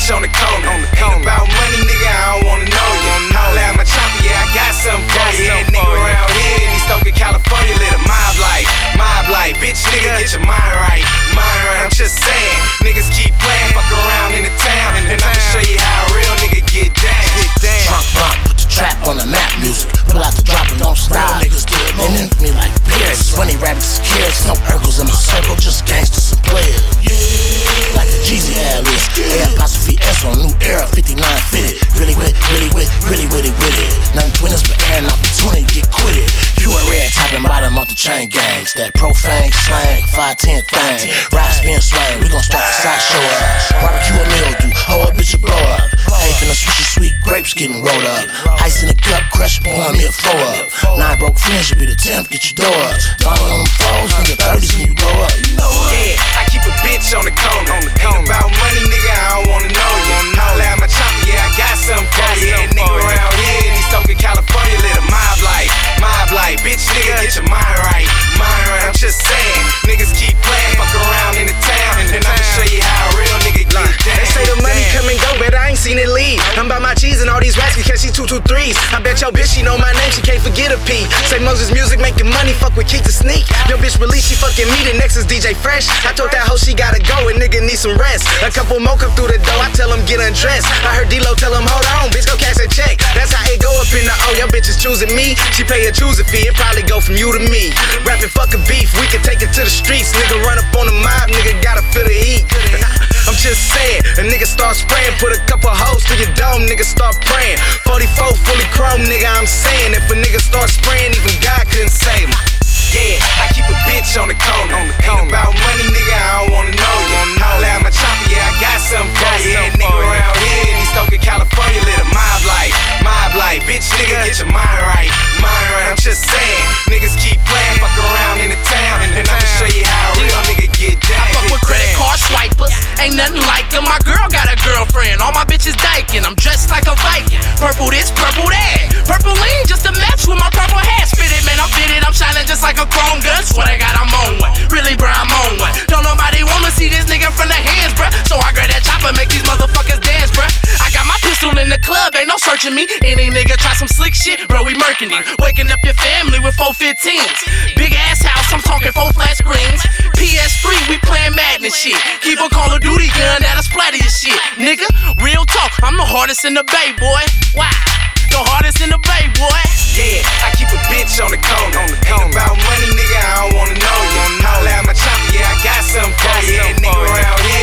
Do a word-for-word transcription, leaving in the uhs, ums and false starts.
on the corner. Ain't about money, nigga, I don't wanna know you. Holla at my chopper, yeah, I got something for you. Yeah, nigga around here, and he's stuck in California, live a mob life, mob life. Bitch, nigga, get your mind right, mind right. I'm just saying, niggas keep playing, fuck around in the town, and I'ma show you how a real nigga get down. Get down. Trunk bump, put the trap on the map music. Pull out the drop and don't stop. Niggas get it, and then me like Pierce. Funny rabbits, kids, no Urkels in my circle, just gangsters and players. Yeah, like the Jeezy ad list. A apostrophe S on new era, fifty-nine fitted. Really with, really with, really with it, with it. Nothing twinners but airing opportunity, get quitted. You a red top and bottom off the chain gangs. That profane slang, five ten thing. Ride, spin, swing, we gon' start the side show up. Barbecue a meal, do hoe up, bitch a blow up. Ain't finna switch your sweet grapes getting rolled up. Ice in the cup, crush, pouring me a flow up. Nine broke friends should be the tenth, get your door up. Falling on them foes, nigga thirties when you grow up. You know what? Yeah, I keep a bitch on the corner. Ain't about money, nigga, I don't wanna know you. Holla at my chopper, yeah, I got something for you. Yeah, nigga around here, and he's stuck in California, live a mob life, mob life. Bitch, nigga, get your mind right, mind right. I'm just saying, niggas keep playing, fuck around in the town, and I'ma show you how a real nigga get down. They say the money come and go, but I ain't seen it leave. I'm by my cheese and all these rats because she two two threes. I bet your bitch she know my name, she can't forget a P. Say Moses music making money, fuck with Keith to sneak. Your bitch believe she fucking me, the next is D J Fresh. I told that hoe she gotta go and nigga need some rest. A couple more come through the door, I tell him get undressed. I heard D-Lo tell him hold on, bitch go cash that check. That's how it go up in the O, your bitch is choosing me. She pay a chooser fee, it probably go from you to me. Rapping fucking beef, we can take it to the streets. Nigga run up on the mob, nigga gotta feel the heat. I'm just saying, a nigga start spraying, put a couple hoes to your dome, nigga start praying. forty-four fully chrome, nigga, I'm saying, if a nigga start spraying, even God couldn't save him. Yeah, I keep a bitch on the corner. Ain't about money, nigga, I don't wanna know you. Holla at my chopper, yeah, I got something for you. Yeah, nigga around here, and he's stuck in California, live a mob life, mob life. Bitch, nigga, get your mind right, mind right. I'm just saying, niggas keep playing, fuck around in the town, and I'ma show you how a real nigga get down. I fuck with credit card swipers, ain't nothing like them. My girl got a girlfriend, all my bitches dyking. I'm dressed like a Viking, purple this, purple that. Purple lean just to match with my purple hat. Spit it, man, I'm fitted, I'm shining just like a chrome gun. Swear to God, I'm on one, really, bro, I'm on one. Don't nobody wanna see this nigga from the hands, bruh. So I grab that chopper, make these motherfuckers dance, bruh. I got my pistol in the club, ain't no searching me. Any nigga try some slick shit, bro, we murking it. Waking up your family with four fifteens. Big ass house, I'm talking four flat screens. P S three, we playing Madden shit. Keep a Call of Duty gun that'll splatter your shit. Nigga, real talk, I'm the hardest in the Bay, boy. Wow, the hardest in the Bay, boy. Yeah, I keep a bitch on the corner. Ain't about money, nigga, I don't wanna know you. Holla at my chopper, yeah, I got something for you. Yeah, nigga around here,